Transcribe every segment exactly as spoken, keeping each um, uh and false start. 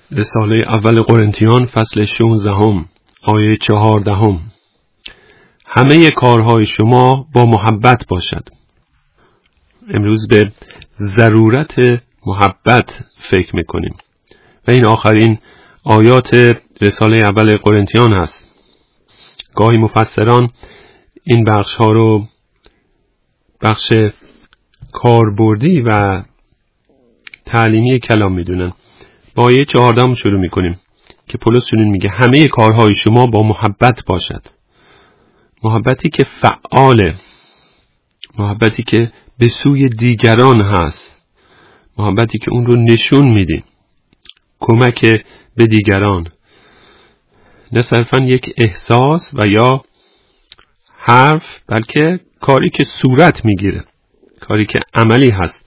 رساله اول قرنتیان فصل شانزدهم آیه چهاردهم. همه کارهای شما با محبت باشد. امروز به ضرورت محبت فکر میکنیم و این آخرین آیات رساله اول قرنتیان هست. گاهی مفسران این بخش ها رو بخش کاربردی و تعلیمی کلام میدونن. با آیه چهاردهم شروع میکنیم که پولس چنین میگه همه کارهای شما با محبت باشد. محبتی که فعاله، محبتی که به سوی دیگران هست، محبتی که اون رو نشون میده، کمک به دیگران، نه صرفا یک احساس و یا حرف، بلکه کاری که صورت میگیره، کاری که عملی هست.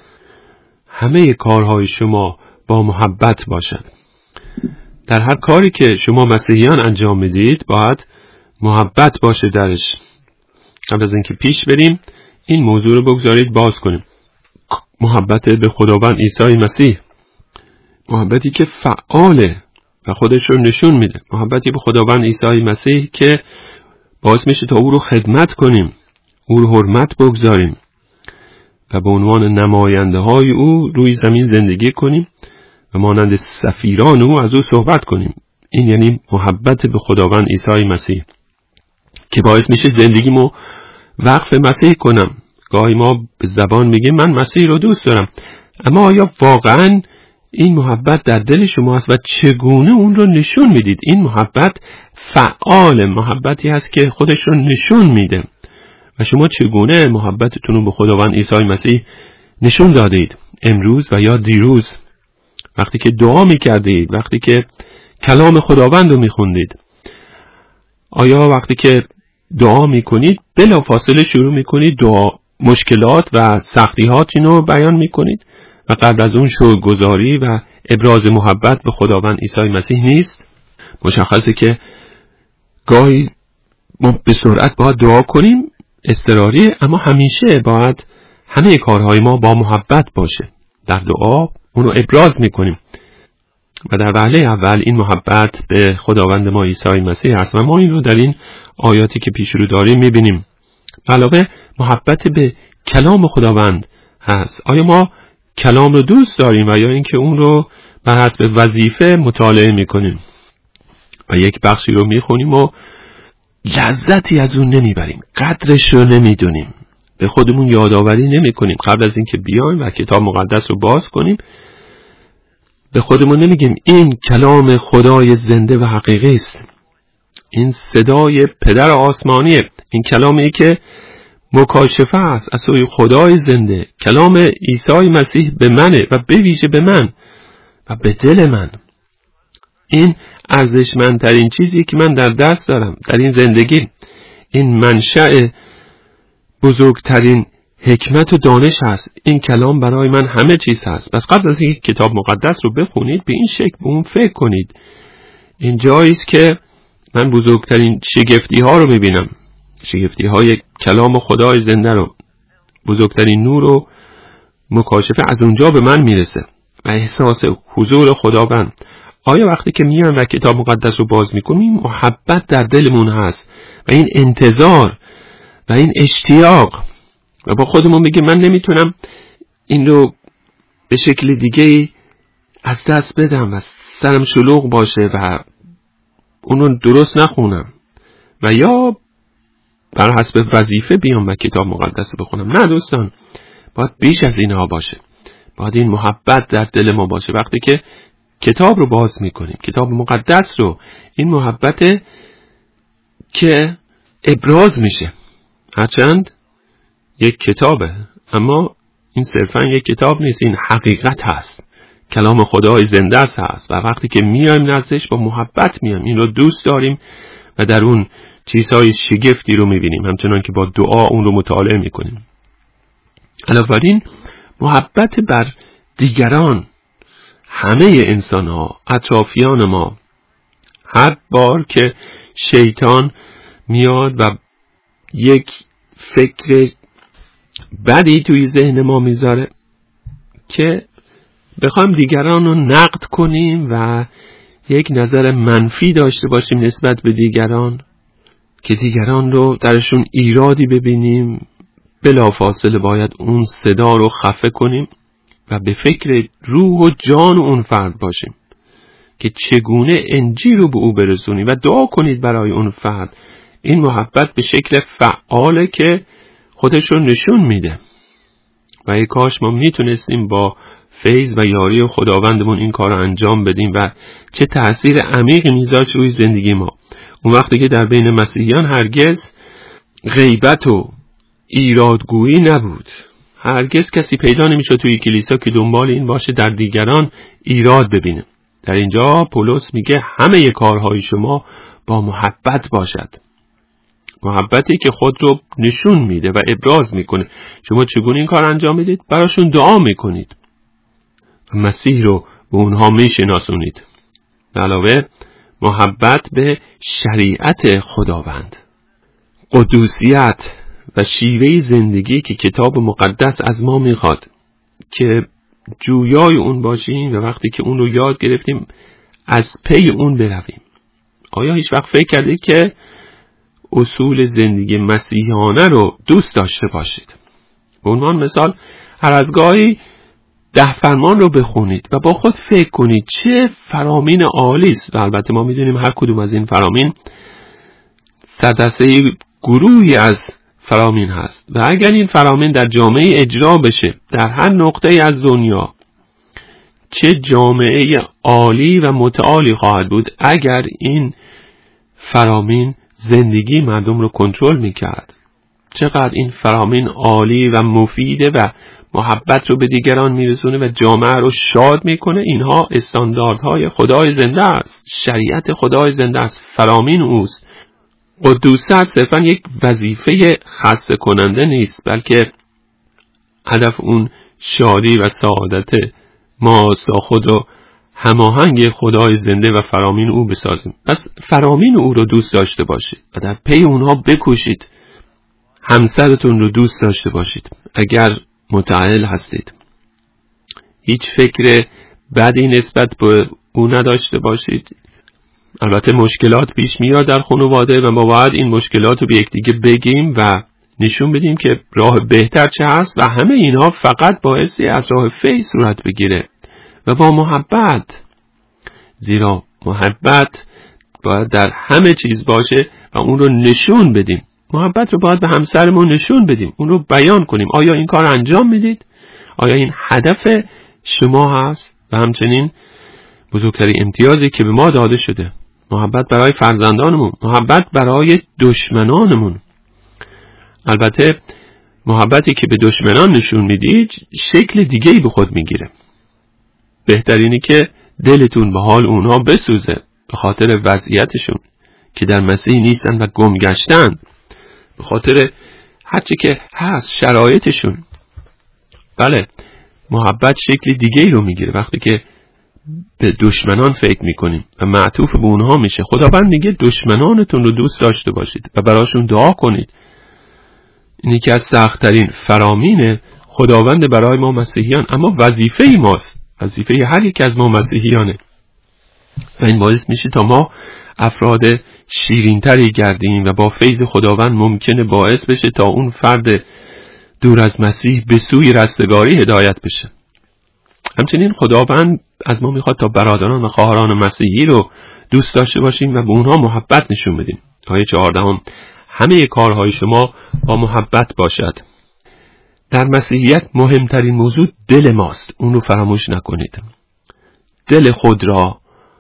همه کارهای شما با محبت باشد. در هر کاری که شما مسیحیان انجام میدید باید محبت باشه درش. قبل از اینکه پیش بریم این موضوع رو بگذارید باز کنیم. محبت به خداوند عیسی مسیح، محبتی که فعاله و خودش رو نشون میده، محبتی به خداوند عیسی مسیح که باعث میشه تا او رو خدمت کنیم، او رو حرمت بگذاریم و به عنوان نماینده های او روی زمین زندگی کنیم و مانند سفیران او از او صحبت کنیم. این یعنی محبت به خداوند عیسی مسیح که باعث میشه زندگیمو وقف مسیح کنم. گاهی ما به زبان میگیم من مسیح رو دوست دارم، اما آیا واقعا این محبت در دل شما است و چگونه اون رو نشون میدید؟ این محبت فعال، محبتی هست که خودش رو نشون میده و شما چگونه محبتتون رو به خداوند عیسی مسیح نشون دادید امروز و یا دیروز، وقتی که دعا میکردید، وقتی که کلام خداوند رو میخوندید؟ آیا وقتی که دعا میکنید بلافاصله شروع میکنید دعا مشکلات و سختی‌هاتون رو بیان میکنید و قبل از اون شکرگزاری و ابراز محبت به خداوند عیسی مسیح نیست؟ مشخصه که گاهی ما به سرعت باید دعا کنیم، اضطراری، اما همیشه باید همه کارهای ما با محبت باشه. در دعا اون رو ابراز میکنیم و در وهله اول این محبت به خداوند ما عیسی مسیح هست و ما این رو در این آیاتی که پیش رو داریم میبینیم. علاوه محبت به کلام خداوند هست. آیا ما کلام رو دوست داریم و یا اینکه اون رو بر حسب وظیفه مطالعه میکنیم و یک بخشی رو میخونیم و لذتی از اون نمیبریم، قدرش رو نمیدونیم، به خودمون یادآوری نمیکنیم قبل از اینکه بیایم و کتاب مقدس رو باز کنیم؟ به خودمون نمیگیم این کلام خدای زنده و حقیقی است، این صدای پدر آسمانیه، این کلامی که مکاشفه است از سوی خدای زنده، کلام عیسی مسیح به منه و به ویژه به من و به دل من. این ارزشمندترین چیزی که من در دست دارم در این زندگی، این منشأ بزرگترین حکمت و دانش هست. این کلام برای من همه چیز هست. پس قبل از اینکه کتاب مقدس رو بخونید به این شکل به اون فکر کنید. این جایی است که من بزرگترین شگفتی ها رو میبینم، شگفتی های کلام خدای زنده رو، بزرگترین نور و مکاشفه از اونجا به من میرسه و احساس حضور خداوند. آیا وقتی که میام و کتاب مقدس رو باز میکنیم محبت در دلمون هست و این انتظار و این اشتیاق و با خودمون میگه من نمیتونم این رو به شکل دیگه از دست بدم و سرم شلوغ باشه و اونو درست نخونم و یا بر حسب وظیفه بیام و کتاب مقدس بخونم؟ نه دوستان، باید بیش از اینها باشه. باید این محبت در دل ما باشه. وقتی که کتاب رو باز میکنیم، کتاب مقدس رو، این محبت که ابراز میشه، هرچند یک کتابه اما این صرفا یک کتاب نیست، این حقیقت هست، کلام خدای زنده هست و وقتی که میایم نزدش با محبت میایم، این رو دوست داریم و در اون چیزهای شگفتی رو میبینیم، همچنان که با دعا اون رو مطالعه میکنیم. علاوه بر این محبت بر دیگران، همه انسان ها، اطرافیان ما. هر بار که شیطان میاد و یک فکر بدی توی ذهن ما میذاره که بخوایم دیگران رو نقد کنیم و یک نظر منفی داشته باشیم نسبت به دیگران که دیگران رو درشون ایرادی ببینیم، بلافاصله باید اون صدا رو خفه کنیم و به فکر روح و جان اون فرد باشیم که چگونه انجیل رو به او برسونیم و دعا کنید برای اون فرد. این محبت به شکل فعاله که خودش رو نشون میده و ای کاش ما میتونستیم با فیض و یاری خداوندمون این کار رو انجام بدیم و چه تأثیر عمیقی میذاشت روی زندگی ما. اون وقتی که در بین مسیحیان هرگز غیبت و ایرادگویی نبود، هرگز کسی پیدا نمیشد توی کلیسا که دنبال این باشه در دیگران ایراد ببینه. در اینجا پولس میگه همه کارهای شما با محبت باشد، محبتی که خود رو نشون میده و ابراز میکنه. شما چگونه این کار انجام میدید؟ براشون دعا میکنید و مسیح رو به اونها میشناسونید. علاوه محبت به شریعت خداوند، قدوسیت و شیوه زندگی که کتاب مقدس از ما میخواد که جویای اون باشیم و وقتی که اون رو یاد گرفتیم از پی اون برویم. آیا هیچ وقت فکر کردید که اصول زندگی مسیحیانه رو دوست داشته باشید؟ به عنوان مثال هر از گاهی ده فرمان رو بخونید و با خود فکر کنید چه فرامین عالی است. و البته ما میدونیم هر کدوم از این فرامین سردسته گروهی از فرامین هست و اگر این فرامین در جامعه اجرا بشه در هر نقطه از دنیا، چه جامعه عالی و متعالی خواهد بود اگر این فرامین زندگی مردم رو کنترل میکرد. چقدر این فرامین عالی و مفیده و محبت رو به دیگران میرسونه و جامعه رو شاد میکنه. اینها استانداردهای خدای زنده است، شریعت خدای زنده است، فرامین اوست. قدوست صرفا یک وظیفه خاص کننده نیست، بلکه هدف اون شادی و سعادت ماست تا خود رو هماهنگ خدای زنده و فرامین او بسازیم. پس فرامین او رو دوست داشته باشید و در پی اونها بکوشید. همسرتون رو دوست داشته باشید اگر متعهل هستید. هیچ فکر بدی نسبت به او نداشته باشید. البته مشکلات پیش میاد در خانواده و ما باید این مشکلات رو به یکدیگه بگیم و نشون بدیم که راه بهتر چه هست و همه اینها فقط باعثی از راه فیض صورت بگیره و با محبت، زیرا محبت باید در همه چیز باشه و اون رو نشون بدیم. محبت رو باید به همسرمون نشون بدیم، اون رو بیان کنیم. آیا این کار انجام میدید؟ آیا این هدف شما هست؟ و همچنین بزرگترین امتیازی که به ما داده شده، محبت برای فرزندانمون، محبت برای دشمنانمون. البته محبتی که به دشمنان نشون میدید شکل دیگه‌ای به خود میگیره. بهترینی که دلتون به حال اونها بسوزه به خاطر وضعیتشون که در مسیح نیستن و گم گشتن، به خاطر هرچی که هست شرایطشون. بله، محبت شکل دیگه‌ای رو میگیره وقتی که به دشمنان فکر میکنیم و معطوف به اونها میشه. خداوند میگه دشمنانتون رو دوست داشته باشید و براشون دعا کنید. اینی که از سخت‌ترین فرامین خداوند برای ما مسیحیان، اما وظیفه ماست، وظیفه هر یک از ما مسیحیانه و این باعث میشه تا ما افراد شیرین‌تری گردیم و با فیض خداوند ممکنه باعث بشه تا اون فرد دور از مسیح به سوی رستگاری هدایت بشه. همچنین خداوند از ما میخواد تا برادران و خواهران مسیحی رو دوست داشته باشیم و به اونها محبت نشون بدیم. آیه چهاردهم، همه کارهای شما با محبت باشد. در مسیحیت مهمترین موضوع دل ماست، اون رو فراموش نکنید. دل خود را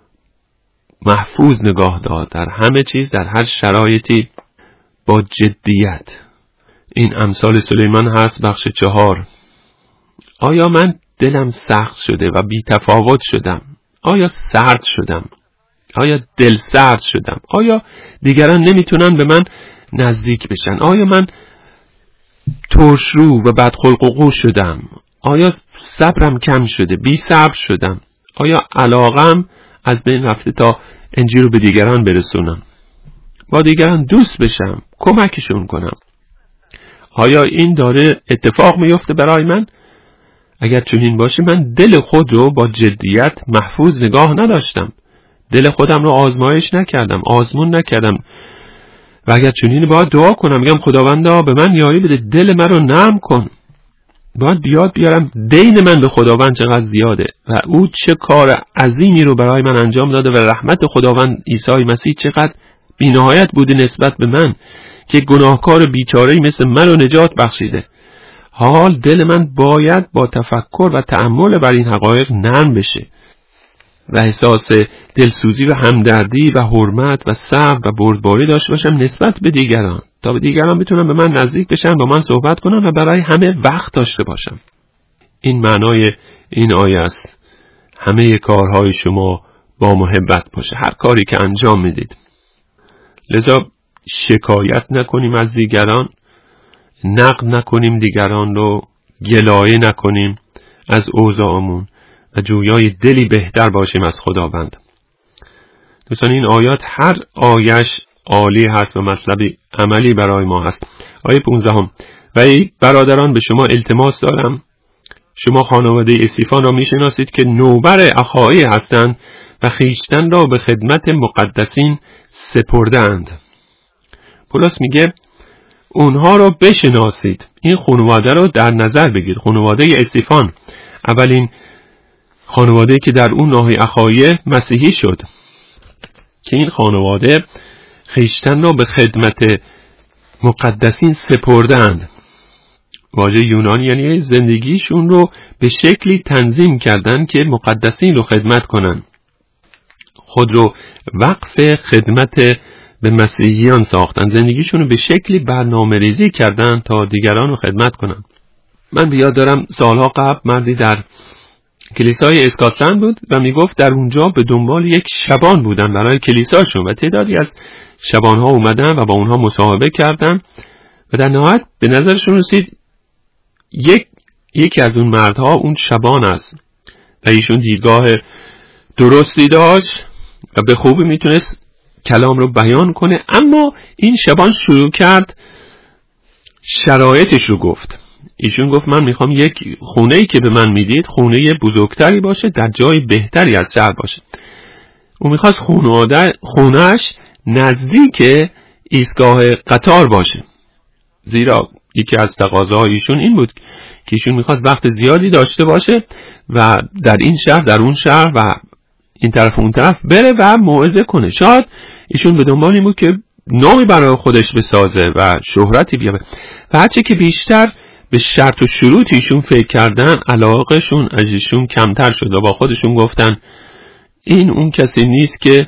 محفوظ نگاه دار در همه چیز، در هر شرایطی با جدیت. این امثال سلیمان هست، بخش چهار. آیا من دلم سخت شده و بی تفاوت شدم؟ آیا سرد شدم؟ آیا دل سرد شدم؟ آیا دیگران نمیتونن به من نزدیک بشن؟ آیا من ترشرو و بدخلق و قو شدم؟ آیا صبرم کم شده؟ بی صبر شدم؟ آیا علاقم از بین رفته تا انجیل رو به دیگران برسونم؟ با دیگران دوست بشم، کمکشون کنم؟ آیا این داره اتفاق میفته برای من؟ اگر چنین باشه من دل خود رو با جدیت محفوظ نگاه نداشتم، دل خودم رو آزمایش نکردم، آزمون نکردم. و اگر چنین باید دعا کنم، میگم خداوندا به من یاری بده، دل من رو نرم کن. باید بیاد بیارم دین من به خداوند چقدر زیاده و او چه کار عظیمی رو برای من انجام داده و رحمت خداوند عیسی مسیح چقدر بی‌نهایت بوده نسبت به من که گناهکار بیچاره‌ای مثل من رو نجات بخشیده. حال دل من باید با تفکر و تأمل بر این حقایق نرم بشه و احساس دلسوزی و همدردی و حرمت و صبر و بردباری داشته باشم نسبت به دیگران، تا به دیگران بتونم به من نزدیک بشن، با من صحبت کنن و برای همه وقت داشته باشم. این معنای این آیه است. همه کارهای شما با محبت باشه، هر کاری که انجام میدید. لذا شکایت نکنیم از دیگران، نقد نکنیم دیگران رو، گلایه نکنیم از اوضاعمون و جویای دلی بهتر باشیم از خداوند. دوستان این آیات هر آیش عالی هست و مطلبی عملی برای ما هست. آیه پانزدهم: و ای برادران به شما التماس دارم، شما خانواده استیفان را میشناسید که نوبر اخایی هستند و خیشتن را به خدمت مقدسین سپردند. پولس میگه اونها رو بشناسید، این خانواده رو در نظر بگیر. خانواده استیفان اولین خانواده که در اون ناحیه اخایه مسیحی شد، که این خانواده خیشتن را به خدمت مقدسین سپردند. واژه یونانی یعنی زندگیشون رو به شکلی تنظیم کردن که مقدسین رو خدمت کنن، خود رو وقف خدمت به مسیحیان ساختن، زندگیشون رو به شکلی برنامه ریزی کردن تا دیگران رو خدمت کنن. من بیاد دارم سالها قبل مردی در کلیسای اسکاتلند بود و میگفت در اونجا به دنبال یک شبان بودن برای کلیساشون و تعدادی از شبانها اومدن و با اونها مصاحبه کردن و در نهایت به نظرشون رسید یک یکی از اون مردها اون شبان است و ایشون دیدگاه درستی داشت و به خوبی میتونست کلام رو بیان کنه، اما این شبان شروع کرد شرایطش رو گفت. ایشون گفت من میخوام یک خونه‌ای که به من میدید خونه بزرگتری باشه، در جای بهتری از شهر باشه. اون میخواست خونه‌اش نزدیک ایستگاه قطار باشه، زیرا یکی از تقاضاهای ایشون این بود که ایشون میخواست وقت زیادی داشته باشه و در این شهر در اون شهر و این طرف اون طرف بره و موعظه کنه. شاید ایشون به دنبال این بود که نامی برای خودش بسازه و شهرتی بیاره و هرچه که بیشتر به شرط و شروط ایشون فکر کردن علاقهشون از ایشون کمتر شد و با خودشون گفتن این اون کسی نیست که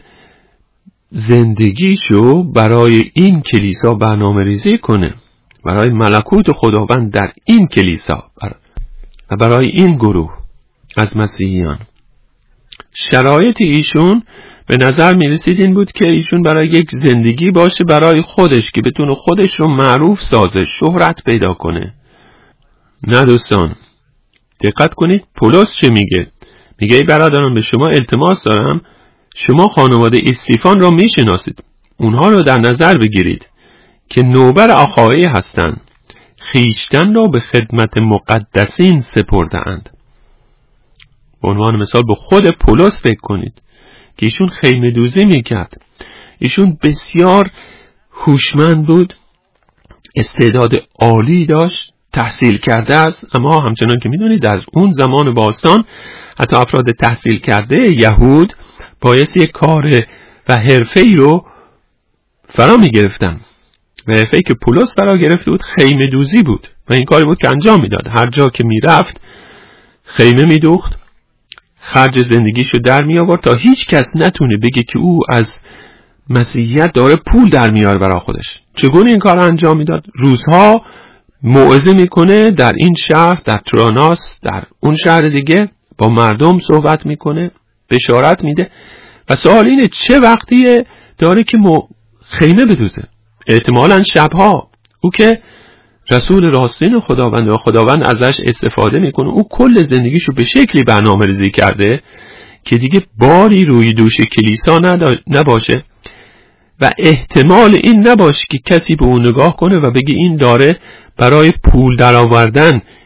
زندگیشو برای این کلیسا برنامه ریزی کنه، برای ملکوت خداوند در این کلیسا و برای این گروه از مسیحیان. شرایط ایشون به نظر می رسید این بود که ایشون برای یک زندگی باشه برای خودش که بتونه خودش رو معروف سازه، شهرت پیدا کنه. نه دوستان، دقت کنید پولس چه میگه. میگه ای برادران به شما التماس دارم، شما خانواده استیفان را میشناسید، اونها رو در نظر بگیرید که نوبر اخایی هستند، خیشتن را به خدمت مقدسین سپرده اند. به عنوان مثال به خود پولس فکر کنید که ایشون خیمه دوزی میکرد، ایشون بسیار هوشمند بود، استعداد عالی داشت، تحصیل کرده است، اما همچنان که میدونید در اون زمان باستان حتی افراد تحصیل کرده یهود بایستی یک کار و حرفه‌ای رو فرا میگرفتن و حرفه‌ای که پولس فرا گرفته بود خیمه دوزی بود و این کاری بود که انجام میداد. هر جا که میرفت خیمه میدوخت، خرج زندگیشو در می آورد تا هیچ کس نتونه بگه که او از مسیحیت داره پول در میاره برای خودش. چگونه این کار انجام میداد؟ روزها موعظه میکنه در این شهر، در تراناس، در اون شهر دیگه با مردم صحبت میکنه، بشارت میده و سوال اینه چه وقتیه داره که خیمه بدوزه؟ احتمالاً شبها. او که رسول راستین خداوند و خداوند ازش استفاده میکنه، او کل زندگیشو به شکلی برنامه ریزی کرده که دیگه باری روی دوش کلیسا نباشه و احتمال این نباشه که کسی به اون نگاه کنه و بگه این داره برای پول درآوردن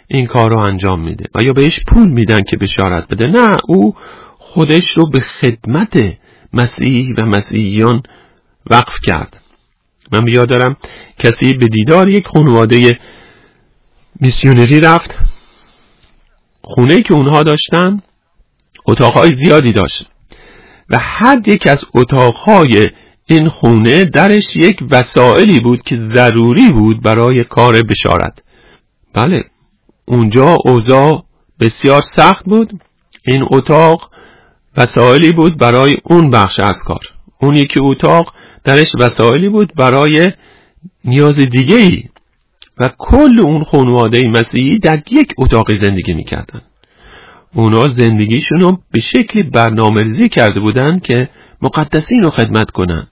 این کار رو انجام میده و یا بهش پول میدن که بشارت بده. نه، او خودش رو به خدمت مسیح و مسیحیان وقف کرد. من بیاد دارم کسی به دیدار یک خانواده میسیونری رفت. خونه که اونها داشتن اتاقهای زیادی داشت و هر یک از اتاقهای این خونه درش یک وسائلی بود که ضروری بود برای کار بشارت. بله، اونجا اوضاع بسیار سخت بود. این اتاق وسائلی بود برای اون بخش از کار. اون یکی اتاق درش وسائلی بود برای نیاز دیگه‌ای و کل اون خانواده مسیحی در یک اتاق زندگی می‌کردن. اونا زندگیشون رو به شکلی برنامه‌ریزی کرده بودن که مقدسین رو خدمت کنن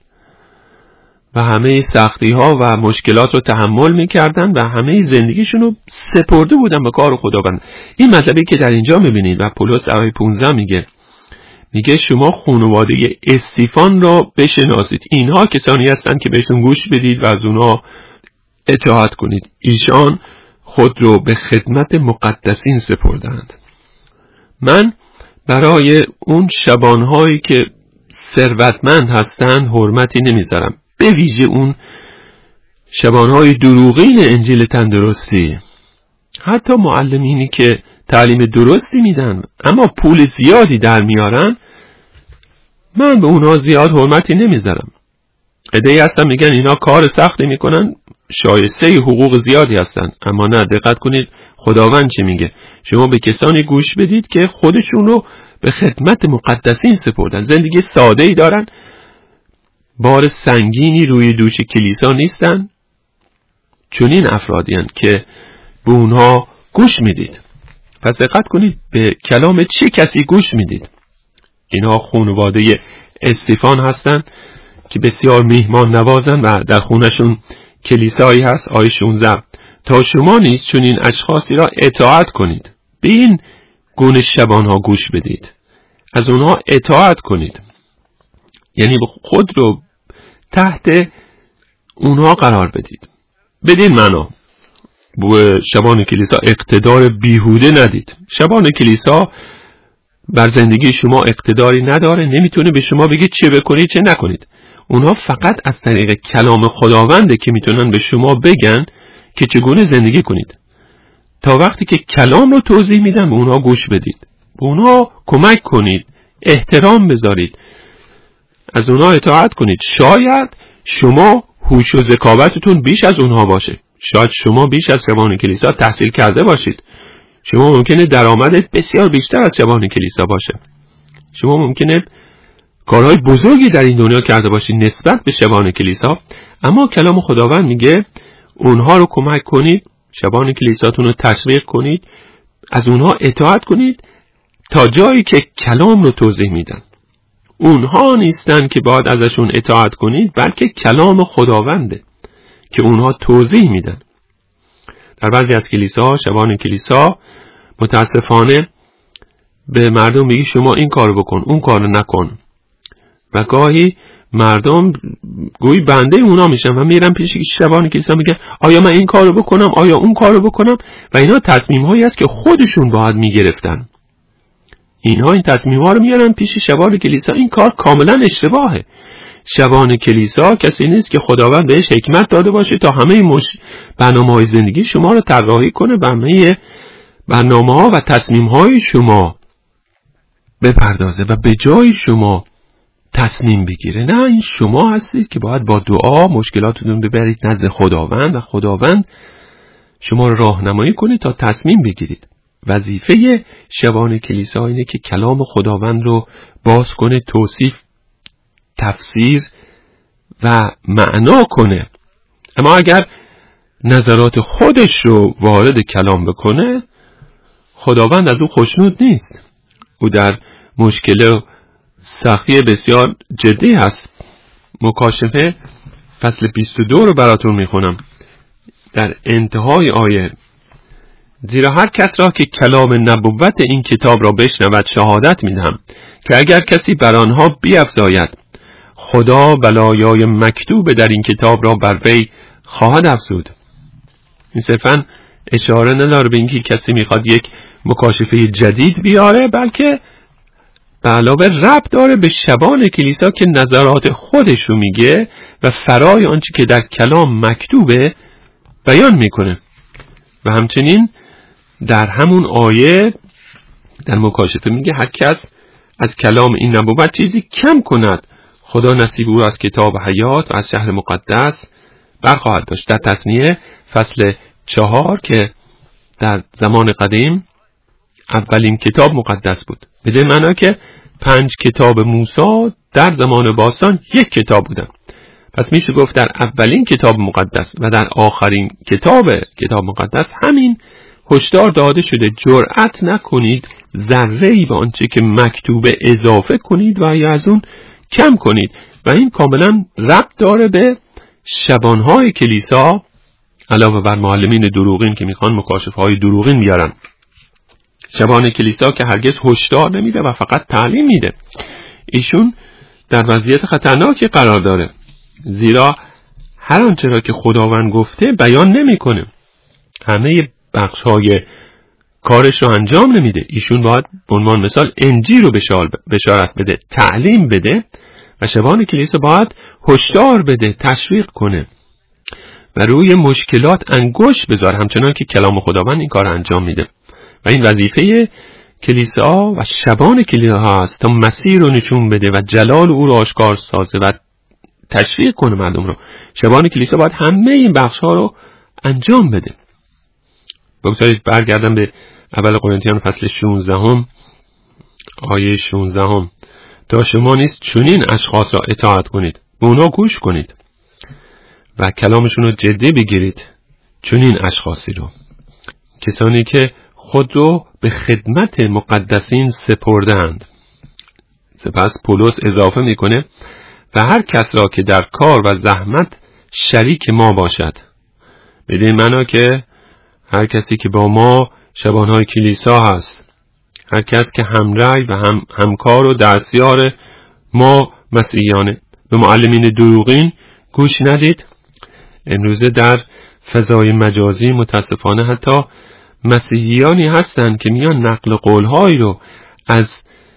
و همه سختی ها و مشکلات رو تحمل می‌کردن و همه زندگیشون رو سپرده بودن به کار خداوند. این مطلبی که در اینجا می‌بینید و پولس آیه پانزده میگه میگه شما خانواده استیفان را بشناسید. اینها کسانی هستند که بهشون گوش بدید و از اونها اطاعت کنید. ایشان خود رو به خدمت مقدسین سپردند. من برای اون شبانهایی که ثروتمند هستند حرمتی نمیذارم، به ویژه اون شبانهای دروغین انجیل تندرستی. حتی معلمینی که تعلیم درستی میدن اما پول زیادی در میارن، من به اونها زیاد حرمتی نمیذارم. عده‌ای هستن میگن اینا کار سختی میکنن، شایسته حقوق زیادی هستن. اما نه، دقت کنید خداوند چی میگه. شما به کسانی گوش بدید که خودشون رو به خدمت مقدسین سپردن، زندگی ساده‌ای دارن، بار سنگینی روی دوش کلیسا نیستن. چنین افرادی هستند که به اونها گوش میدید. پس دقت کنید به کلام چه کسی گوش میدید. اینا خانواده استیفان هستند که بسیار میهمان نوازن و در خونشون کلیسایی هست. آیه شانزده تا شما نیز چون این اشخاصی را اطاعت کنید. به این گونه شبانها گوش بدید، از اونها اطاعت کنید، یعنی خود رو تحت اونها قرار بدید. بدین معنا به شبان کلیسا اقتدار بیهوده ندید. شبان کلیسا بر زندگی شما اقتداری نداره، نمیتونه به شما بگه چه بکنید چه نکنید. اونها فقط از طریق کلام خداونده که میتونن به شما بگن که چگونه زندگی کنید. تا وقتی که کلام رو توضیح میدن به اونها گوش بدید، به اونها کمک کنید، احترام بذارید، از اونها اطاعت کنید. شاید شما هوش و ذکاوتتون بیش از اونها باشه، شاید شما بیش از شبان کلیسا تحصیل کرده باشید، شما ممکنه درآمدت بسیار بیشتر از شبان کلیسا باشه، شما ممکنه کارهای بزرگی در این دنیا کرده باشید نسبت به شبان کلیسا. اما کلام خداوند میگه اونها رو کمک کنید، شبان کلیساتون رو تشویق کنید، از اونها اطاعت کنید تا جایی که کلام رو توضیح میدن. اونها نیستن که باید ازشون اطاعت کنید، بلکه کلام خداونده که اونها توضیح میدن. در بعضی از کلیسا، شبان کلیسا متاسفانه به مردم میگی شما این کارو بکن، اون کارو نکن، و گاهی مردم گویی بنده اونا میشن و میرن پیش شبان کلیسا میگن آیا من این کارو بکنم، آیا اون کارو بکنم، و اینا تصمیم هایی است که خودشون باید میگرفتن. اینها این تصمیم ها رو میارن پیش شبان کلیسا. این کار کاملا اشتباهه. شبان کلیسا کسی نیست که خداوند بهش حکمت داده باشه تا همه مش... برنامه های زندگی شما رو طراحی کنه و همه برنامه ها و تصمیم های شما بپردازه و به جای شما تصمیم بگیره. نه، این شما هستید که باید با دعا مشکلاتتون ببرید نزد خداوند و خداوند شما رو راهنمایی کنه تا تصمیم بگیرید. وظیفه شبان کلیسا اینه که کلام خداوند رو باز کنه، توصیف، تفسیر و معنا کنه. اما اگر نظرات خودش رو وارد کلام بکنه، خداوند از او خوشنود نیست. او در مشکل سختی بسیار جدی هست. مکاشفه فصل بیست و دو رو براتون میخونم در انتهای آیه: زیرا هر کس را که کلام نبوت این کتاب را بشنود شهادت میدهم که اگر کسی بر آنها بیفزاید خدا بلایای مکتوب در این کتاب را بر وی خواهد افزود. این صرفاً اشاره نداره به اینکه کسی میخواد یک مکاشفه جدید بیاره، بلکه به علاوه ربط داره به شبان کلیسا که نظرات خودش رو میگه و فرای آنچه که در کلام مکتوبه بیان میکنه. و همچنین در همون آیه در مکاشفه میگه هر کس از کلام این نبوت چیزی کم کند، خدا نصیب او از کتاب حیات و از شهر مقدس برخواهد داشت. در تثنیه فصل چهار که در زمان قدیم اولین کتاب مقدس بود، به معنی که پنج کتاب موسی در زمان باستان یک کتاب بودن. پس میشه گفت در اولین کتاب مقدس و در آخرین کتاب کتاب مقدس همین هشدار داده شده جرأت نکنید ذره‌ای به آنچه که مکتوب اضافه کنید و یا از اون کم کنید. و این کاملا ربط داره به شبانهای کلیسا علاوه بر معلمین دروغین که میخوان مکاشفه‌های دروغین بیارن. شبان کلیسا که هرگز هشدار نمیده و فقط تعلیم میده، ایشون در وضعیت خطرناکی قرار داره، زیرا هر آنچه را که خداوند گفته بیان نمیکنه، همه بخش‌های کارش رو انجام نمیده. ایشون باید به عنوان مثال انجیل رو بشارت بده، تعلیم بده و شبان کلیسا باید هشدار بده، تشویق کنه و روی مشکلات انگشت بذاره، همچنان که کلام خداوند این کار انجام میده. و این وظیفه کلیسا و شبان کلیسا هست تا مسیر رو نشون بده و جلال او رو آشکار سازه و تشویق کنه مردم رو. شبان کلیسا باید همه این بخش ها رو انجام بده. بگذارید برگردم به اول قرنتیان فصل شانزده هم آیه شانزده هم. تا شما نیست چنین اشخاص را اطاعت کنید، به اونا گوش کنید و کلامشون رو جدی بگیرید. چنین اشخاصی رو، کسانی که خود رو به خدمت مقدسین سپردند. سپس پولس اضافه میکنه و هر کس را که در کار و زحمت شریک ما باشد. بدین معنا که هر کسی که با ما شبانهای کلیسا هست، هر کس که همرأی و هم همکار و دستیار ما مسیحیانه. به معلمین دروغین گوش ندید. امروزه در فضای مجازی متاسفانه حتی مسیحیانی هستند که میان نقل قولهایی رو از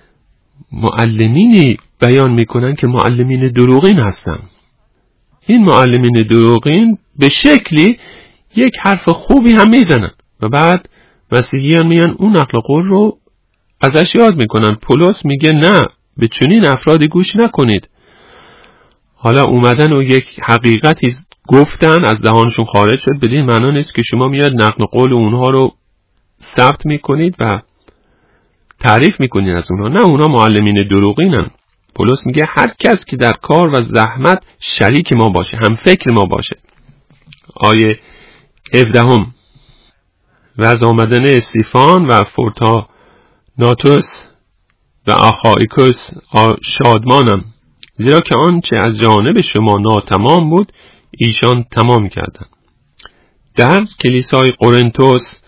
معلمینی بیان میکنن که معلمین دروغین هستن. این معلمین دروغین به شکلی یک حرف خوبی هم میزنن و بعد مسیحیان میان اون نقل قول رو ازش یاد میکنن. پولس میگه نه، به چنین افرادی گوش نکنید. حالا اومدن و یک حقیقتی گفتن از دهانشون خارج شد، بدین معنا نیست که شما میاد نقل قول اونها رو ثبت میکنید و تعریف میکنید از اونها. نه، اونها معلمین دروغینن. پولس میگه هر کس که در کار و زحمت شریک ما باشه، هم فکر ما باشه. آیه هفده هم. و از آمدن استیفان و فورتاناتوس و آخائیکوس شادمانم، زیرا که آنچه از جانب شما ناتمام بود ایشان تمام کردند. در کلیسای قرنتوس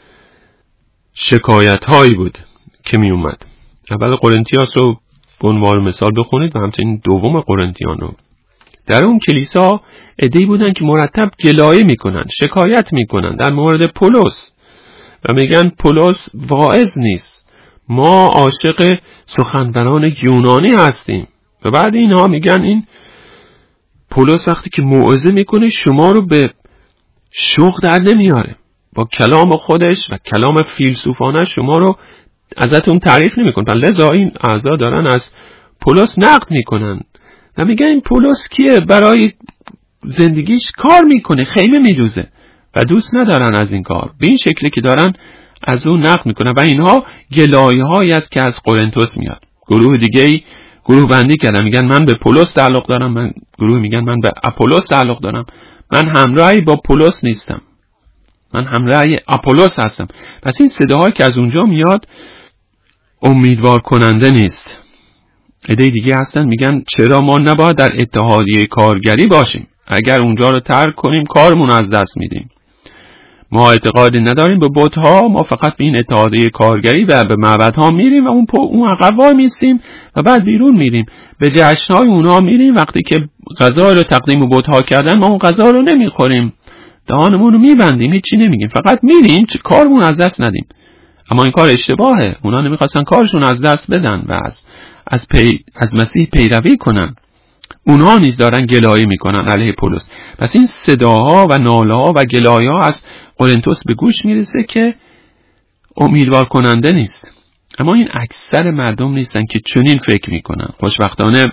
شکایت هایی بود که می اومد. اول قرنتیاس رو به عنوان مثال بخونید و همچنین دوم قرنتیان رو. در اون کلیسا عده‌ای بودن که مرتب گلایه میکنن، شکایت میکنن در مورد پولس و میگن پولس واعظ نیست، ما عاشق سخنوران یونانی هستیم. و بعد اینها میگن این پولس وقتی که موعظه میکنه شما رو به شوق در نمیاره، با کلام خودش و کلام فیلسوفانه شما رو ازتون تعریف نمیکنه. لذا این اعضا دارن از پولس نقد میکنن و میگن این پولس کیه، برای زندگیش کار میکنه، خیمه میدوزه و دوست ندارن از این کار. به این شکلی که دارن از اون نقد میکنن و اینها گلایه هایی است که از قرنتوس میاد. گروه دیگه ای گروه بندی کردن، میگن من به پولس تعلق دارم، من گروه میگن من به اپولوس تعلق دارم، من همراهی با پولس نیستم، من همراهی اپولوس هستم. پس این صداهایی که از اونجا میاد امیدوار کننده نیست. عده دیگه هستن میگن چرا ما نباید در اتحادیه کارگری باشیم، اگر اونجا رو ترک کنیم کارمون از دست میدیم. ما اعتقادی نداریم به بت‌ها، ما فقط به این اتحادیه کارگری و به معبدها میریم و اون اون عقب وای میستیم و بعد بیرون میریم به جشن‌های اونها میریم. وقتی که غذا رو تقدیم بت‌ها کردن ما اون غذا رو نمیخوریم دهانمون رو میبندیم، هیچی نمیگیم، فقط میریم چه کارمون از دست ندیم. اما این کار اشتباهه. اونا نمیخواستن کارشون از دست بدن و از از, پی، از مسیح پیروی کنن. اونها نیز دارن گلایه میکنن علیه پولس. پس این صداها و ناله‌ها و گلایه‌ها از قرنتوس به گوش میرسه که امیدوار کننده نیست. اما این اکثر مردم نیستن که چنین فکر میکنن. خوشبختانه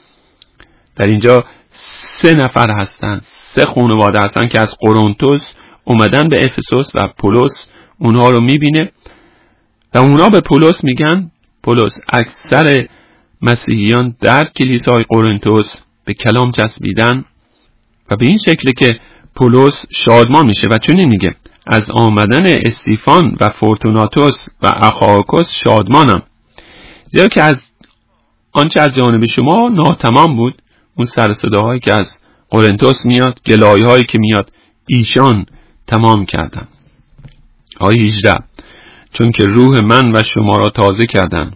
در اینجا سه نفر هستن، سه خانواده هستن که از قرنتوس اومدن به افسوس و پولس اونها رو میبینه و اونها به پولس میگن، پولس اکثر مسیحیان در کلیسای قرنتوس به کلام چسبیدن و به این شکل که پولس شادمان میشه و چنین میگه از آمدن استیفان و فورتوناتوس و اخائوکوس شادمانم، زیرا که از آنچه از جانب شما ناتمام بود، اون سر صداهایی که از قرنتوس میاد، گلایه هایی که میاد، ایشان تمام کردن. آیه هجده، چون که روح من و شما را تازه کردن.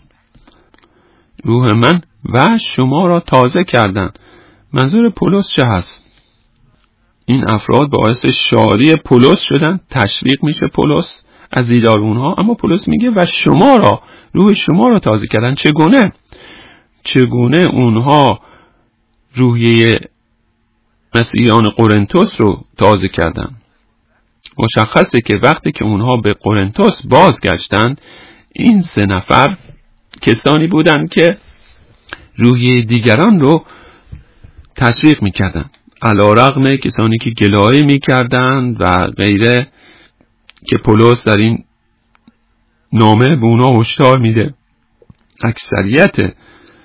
روح من و شما را تازه کردن. منظور پولس چه هست؟ این افراد باعث شادی پولس شدن، تشویق میشه پولس از دیدار اونها، اما پولس میگه و شما را، روح شما را تازه کردن. چگونه؟ چگونه اونها روحیه مسیحیان قرنتوس رو تازه کردن؟ مشخصه که وقتی که اونها به قرنتوس بازگشتند، این سه نفر کسانی بودند که روحیه دیگران رو تشویق میکردن، علی‌رغم کسانی که گلایه میکردند و غیره که پولس در این نامه به اونا هشدار میده. اکثریت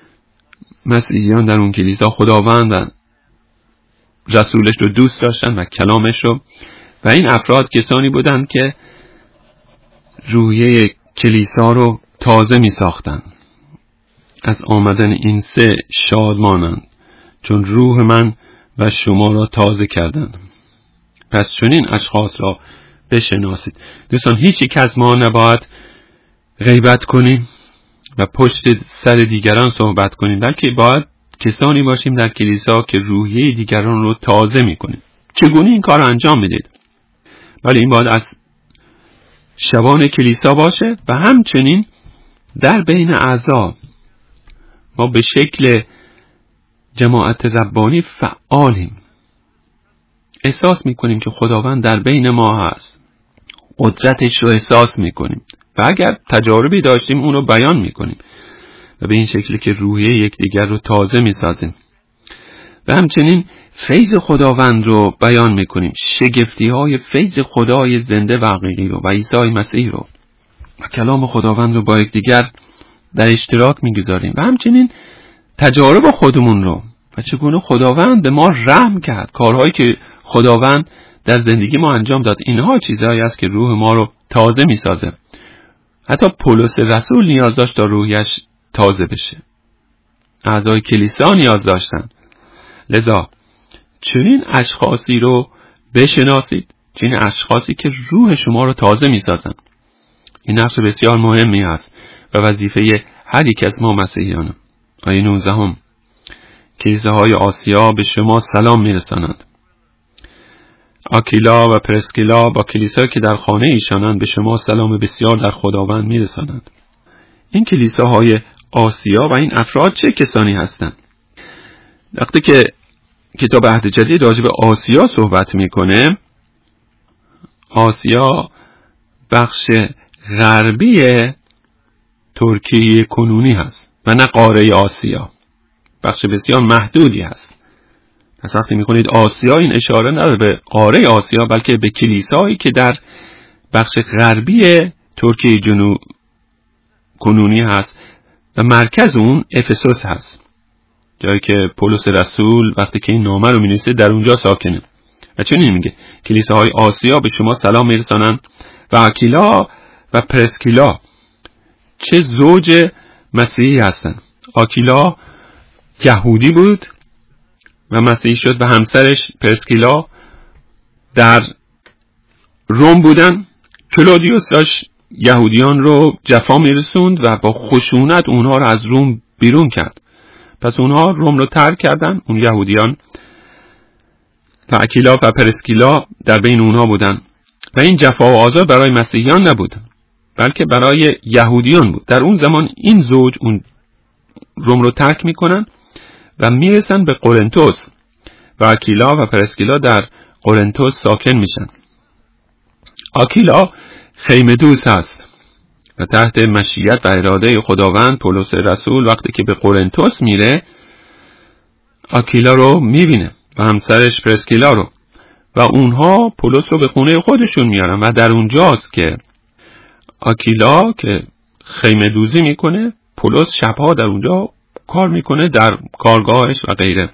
مسیحیان در اون کلیسا خداوند و رسولش رو دوست داشتن و کلامش رو، و این افراد کسانی بودند که روحیه کلیسا رو تازه می ساختن. از آمدن این سه شادمانند، چون روح من و شما را تازه کردند. پس چنین اشخاص را بشناسید. دوستان، هیچ یک از ما نباید غیبت کنیم و پشت سر دیگران صحبت کنیم، بلکه باید کسانی باشیم در کلیسا که روحیه دیگران رو تازه می کنیم. چگونه این کار رو انجام میدید؟ ولی این باید از شبان کلیسا باشه و همچنین در بین اعضا ما به شکل جماعت ربانی فعالیم. احساس میکنیم که خداوند در بین ما هست، قدرتش رو احساس میکنیم و اگر تجاربی داشتیم اون رو بیان میکنیم و به این شکل که روحیه یکدیگر رو تازه میسازیم و همچنین فیض خداوند رو بیان میکنیم، شگفتی های فیض خدای زنده و حقیقی رو و عیسی مسیح رو و کلام خداوند رو با یکدیگر در اشتراک میگذاریم و همچنین تجارب خودمون رو و چگونه خداوند به ما رحم کرد، کارهایی که خداوند در زندگی ما انجام داد. اینها چیزهایی است که روح ما رو تازه میسازه. حتی پولس رسول نیاز داشت تا روحیش تازه بشه. اعضای کلیسا نیاز داشتن. لذا چنین اشخاصی رو بشناسید، چنین اشخاصی که روح شما رو تازه میسازن. این نقش بسیار مهمی است و وظیفه هر یک از ما مسیحیانه. آیه نوزده هم، کلیساهای آسیا به شما سلام میرسانند. آکیلا و پرسکیلا با کلیسایی که در خانه ایشانند به شما سلام بسیار در خداوند میرسانند. این کلیساهای آسیا و این افراد چه کسانی هستند؟ وقتی که کتاب عهد جدید راجع به آسیا صحبت میکنه، آسیا بخش غربی ترکیه کنونی هست و نه قاره آسیا، بخش بسیار محدودی هست. پس وقتی میکنید آسیا، این اشاره نداره به قاره آسیا بلکه به کلیسایی که در بخش غربی ترکیه جنوب کنونی هست و مرکز اون افسوس هست، جایی که پولس رسول وقتی که این نامه رو می‌نویسه در اونجا ساکنه. و چنین میگه کلیساهای آسیا به شما سلام میرسانند و آکیلا و پرسکیلا چه زوج مسیحی هستند. آکیلا یهودی بود و مسیحی شد و همسرش پرسکیلا در روم بودن. کلودیوس داشت یهودیان رو جفا میرسوند و با خشونت اونها رو از روم بیرون کرد. پس اونها روم رو ترک کردن، اون یهودیان، و اکیلا و پرسکیلا در بین اونها بودن و این جفا و آزار برای مسیحیان نبود بلکه برای یهودیان بود. در اون زمان این زوج اون روم رو ترک میکنن و میرسن به قرنتوس و اکیلا و پرسکیلا در قرنتوس ساکن میشن. اکیلا خیمه دوست هست و تحت مشیت و اراده خداوند پولس رسول وقتی که به قرنتوس میره اکیلا رو میبینه و همسرش پرسکیلا رو و اونها پولس رو به خونه خودشون میارن و در اونجاست که اکیلا که خیمه دوزی میکنه، پولس شبها در اونجا کار میکنه در کارگاهش و غیره.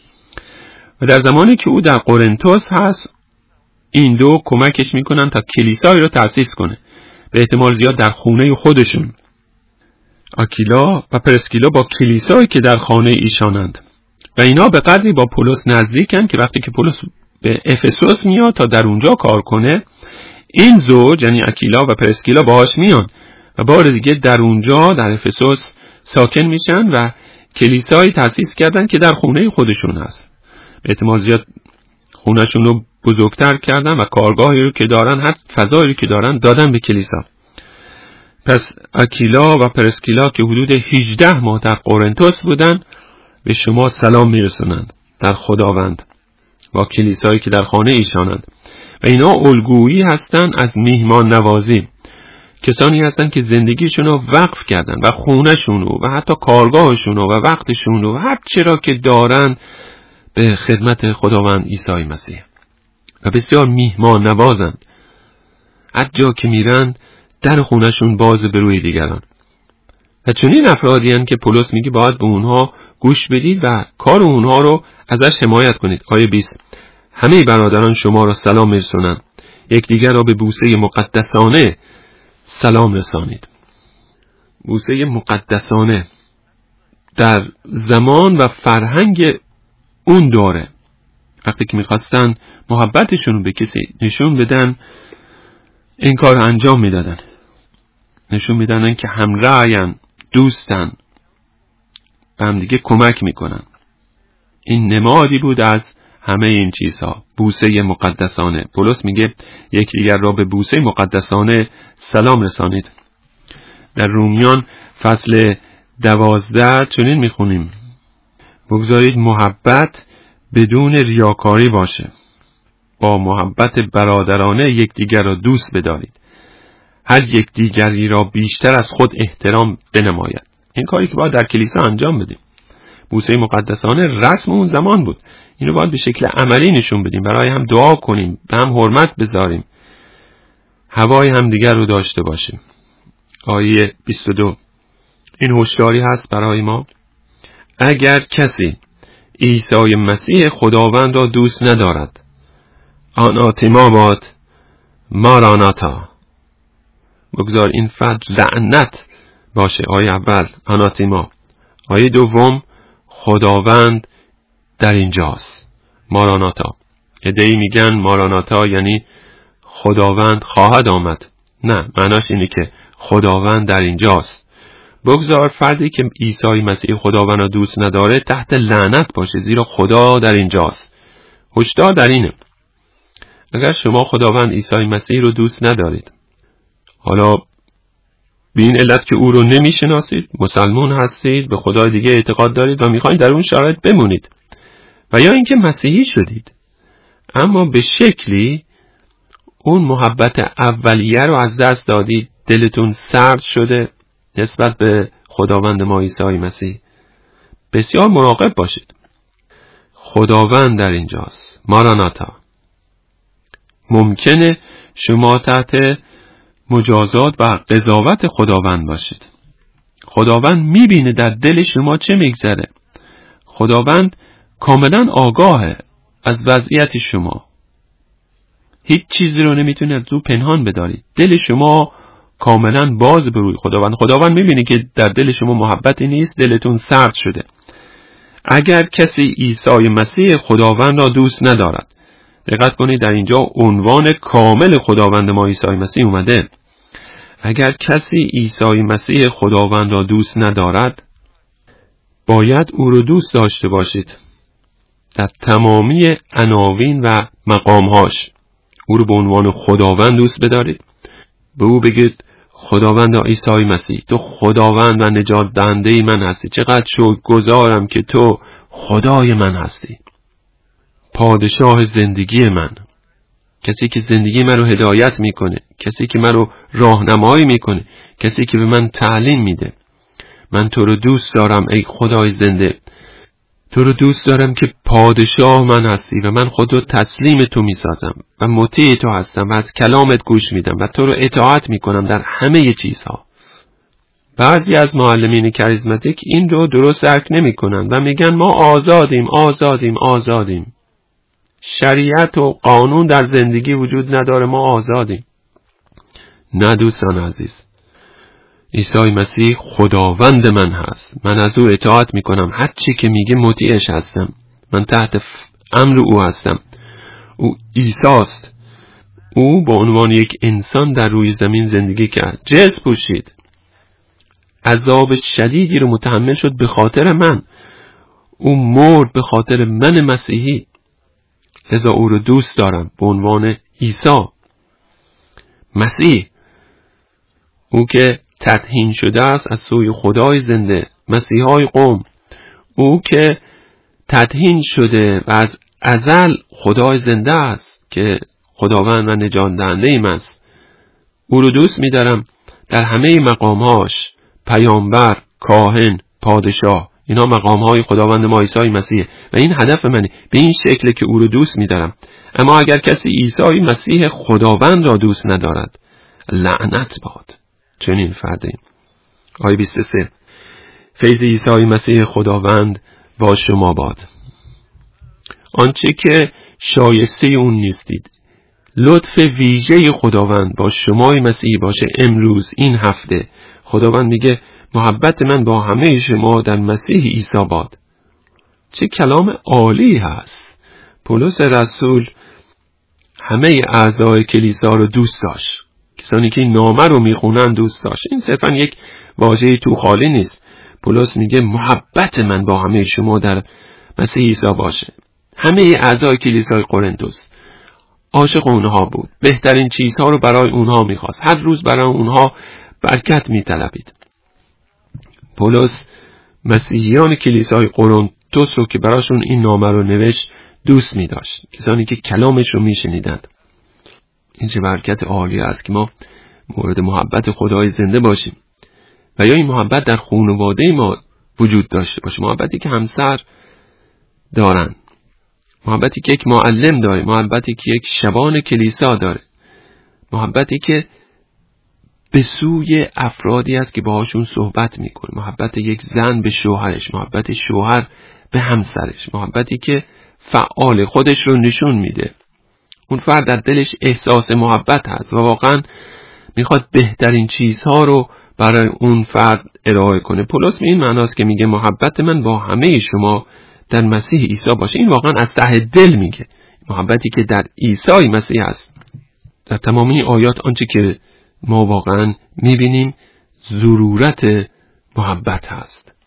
و در زمانی که او در قرنتوس هست این دو کمکش میکنن تا کلیسایی رو تأسیس کنه، به احتمال زیاد در خونه خودشون. اکیلا و پرسکیلا با کلیسایی که در خانه ایشانند و اینا به قدری با پولس نزدیکن که وقتی که پولس به افسوس میاد تا در اونجا کار کنه، این زوج یعنی اکیلا و پرسکیلا باهاش میان و بار دیگه در اونجا در افسوس ساکن میشن و کلیسایی تأسیس کردن که در خونه خودشون هست. به احتمال زیاد خونهشون رو بزرگتر کردن و کارگاهی رو که دارن، هر فضایی رو که دارن دادن به کلیسا. پس اکیلا و پرسکیلا که حدود هجده ماه در قرنتوس بودن به شما سلام میرسونند در خداوند با کلیسایی که در خانه ایشانند و اینا الگویی هستن از میهمان نوازی. کسانی هستن که زندگیشون رو وقف کردن و خونهشون رو و حتی کارگاهشون رو و وقتشون رو و هر چرا که دارن به خدمت خداوند عیسی مسیح و بسیار میهمان نوازند. هر جا که میرن در خونهشون باز به روی دیگران و چنین افرادی هستند که پولس میگه باید به اونها گوش بدید و کار اونها رو ازش حمایت کنید. آیه بیست: همه برادران شما را سلام میرسونند، یکدیگر را به بوسه مقدسانه سلام رسانید. بوسه مقدسانه در زمان و فرهنگ اون دوره وقتی که میخواستن محبتشون رو به کسی نشون بدن این کار رو انجام میدادن، نشون میدادن که همراهن، دوستن، به هم دیگه کمک میکنن. این نمادی بود از همه این چیزها، بوسه مقدسانه. پولس میگه یکدیگر را به بوسه مقدسانه سلام رسانید. در رومیان فصل دوازده چنین میخونیم: بگذارید محبت بدون ریاکاری باشه، با محبت برادرانه یکدیگر را دوست بدارید، هر یک دیگری را بیشتر از خود احترام بنماید. این کاری که باید در کلیسا انجام بدیم. بوسه مقدسانه رسم اون زمان بود، اینو باید به شکل عملی نشون بدیم، برای هم دعا کنیم، به هم حرمت بذاریم، هوای هم دیگر رو داشته باشیم. آیه بیست و دو این هشداری هست برای ما: اگر کسی عیسی مسیح خداوند را دوست ندارد، آناتیما باد، ماراناتا. بگذار این فعل لعنت باشه. آیه اول آناتیما، آیه دوم خداوند در اینجاست، ماراناتا. ادعی میگن ماراناتا یعنی خداوند خواهد آمد. نه، معناش اینه که خداوند در اینجاست. بگذار فردی که عیسی مسیح خداوند را دوست نداره تحت لعنت باشه، زیرا خدا در اینجاست. هشدار در اینه: اگر شما خداوند عیسی مسیح رو دوست ندارید، حالا به این علت که او رو نمیشناسید، مسلمان هستید، به خدای دیگه اعتقاد دارید و میخواید در اون شرایط بمونید، و یا اینکه مسیحی شدید اما به شکلی اون محبت اولیه رو از دست دادید، دلتون سرد شده نسبت به خداوند ما عیسی مسیح، بسیار مراقب باشید. خداوند در اینجاست، ماراناتا. ممکنه شما تحت مجازات و قضاوت خداوند باشید. خداوند میبینه در دل شما چه میگذره. خداوند کاملا آگاهه از وضعیت شما، هیچ چیزی رو نمیتونه از او پنهان بدارید. دل شما کاملا باز به روی خداوند. خداوند میبینه که در دل شما محبتی نیست، دلتون سرد شده. اگر کسی عیسی مسیح خداوند را دوست ندارد، دقت کنید در اینجا عنوان کامل خداوند ما عیسی مسیح اومده. اگر کسی عیسی مسیح خداوند را دوست ندارد، باید او رو دوست داشته باشید. در تمامی عناوین و مقامهاش او رو به عنوان خداوند دوست بدارید. به او بگید خداوند عیسی مسیح، تو خداوند و نجات دهنده من هستی. چقدر شکرگزارم که تو خدای من هستی، پادشاه زندگی من، کسی که زندگی من رو هدایت میکنه، کسی که من رو راهنمایی میکنه، کسی که به من تعلیم میده. من تو رو دوست دارم ای خدای زنده، تو رو دوست دارم که پادشاه من هستی و من خود رو تسلیم تو میسازم و مطیع تو هستم و از کلامت گوش میدم و تو رو اطاعت میکنم در همه چیزها. بعضی از معلمین کاریزماتیک این رو درست درک نمیکنن و میگن ما آزادیم آزادیم آزادیم، شریعت و قانون در زندگی وجود نداره، ما آزادیم. نه دوستان عزیز، عیسی مسیح خداوند من هست، من از او اطاعت میکنم، هر چی که میگه مطیعش هستم، من تحت امر او هستم. او عیسی است. او به عنوان یک انسان در روی زمین زندگی کرد، جسم پوشید، عذاب شدیدی رو متحمل شد به خاطر من. او مرد به خاطر من مسیحی، لذا او رو دوست دارم به عنوان عیسی مسیح، او که تطهین شده است از سوی خدای زنده، مسیحای قوم، او که تطهین شده و از ازل خدای زنده است که خداوند و نجات دهنده ایم است. او رو دوست می‌دارم در همه مقامهاش، پیامبر، کاهن، پادشاه، اینا مقامهای خداوند ما عیسی مسیح و این هدف منه، به این شکل که او رو دوست می‌دارم. اما اگر کسی عیسی مسیح خداوند را دوست ندارد، لعنت باد چنین فردی. آیه بیست و سه، فیض عیسی مسیح خداوند با شما باد. آنچه که شایسته اون نیستید، لطف ویژه خداوند با شمای مسیحی باشه. امروز این هفته خداوند میگه محبت من با همه شما در مسیح عیسی باد. چه کلام عالی هست. پولس رسول همه اعضای کلیسا رو دوست داشت، کسانی که این نامه رو میخونن دوست داشت. این صرفا یک واژه تو خالی نیست. پولس میگه محبت من با همه شما در مسیح عیسی باشه. همه اعضای کلیسای قرنتوس عاشق اونها بود، بهترین چیزها رو برای اونها میخواست، هر روز برای اونها برکت میطلبید. پولس مسیحیان کلیسای قرنتوس رو که براشون این نامه رو نوشت دوست میداشت، کسانی که کلامش رو میشنیدند. این چه برکت عالی است که ما مورد محبت خدای زنده باشیم و یا این محبت در خانواده ما وجود داشته باشه، محبتی که همسر دارن، محبتی که یک معلم داره، محبتی که یک شبان کلیسا داره، محبتی که به سوی افرادی است که باهاشون صحبت میکنه، محبت یک زن به شوهرش، محبت شوهر به همسرش، محبتی که فعال خودش رو نشون میده. اون فرد در دلش احساس محبت هست و واقعا میخواد بهترین چیزها رو برای اون فرد ارائه کنه. پولس به این معناست که میگه محبت من با همه شما در مسیح عیسی باشه. این واقعا از ته دل میگه، محبتی که در عیسی مسیح است. در تمام این آیات آنچه که ما واقعا میبینیم ضرورت محبت هست.